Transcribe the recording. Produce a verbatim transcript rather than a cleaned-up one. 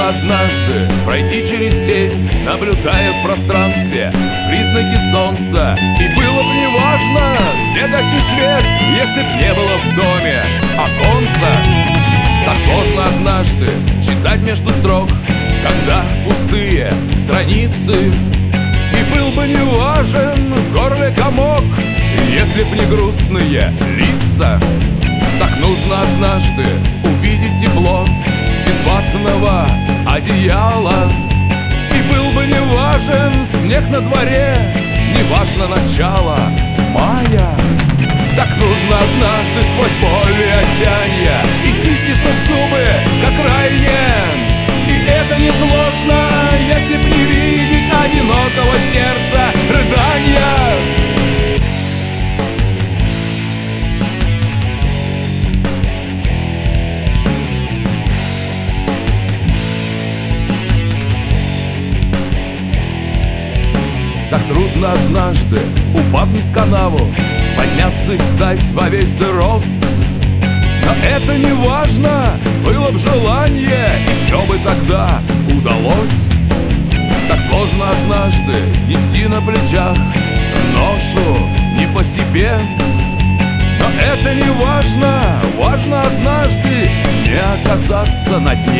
нужно однажды пройти через тень, наблюдая в пространстве признаки солнца. И было бы неважно, где гаснет свет, если б не было в доме оконца. Так сложно однажды читать между строк, когда пустые страницы. И был бы неважен в горле комок, если б не грустные лица. Так нужно однажды увидеть тепло без ватного одеяла. И был бы неважен снег на дворе, неважно начало мая. Так нужно однажды сквозь боль и отчаяние идти, стиснув зубы, как ранее. И это несложно, если б не видеть одинокого сердца рыдания. Так трудно однажды, упав вниз в канаву, подняться и встать во весь рост. Но это не важно, было б желание, и все бы тогда удалось. Так сложно однажды нести на плечах ношу не по себе. Но это не важно, важно однажды не оказаться на дне.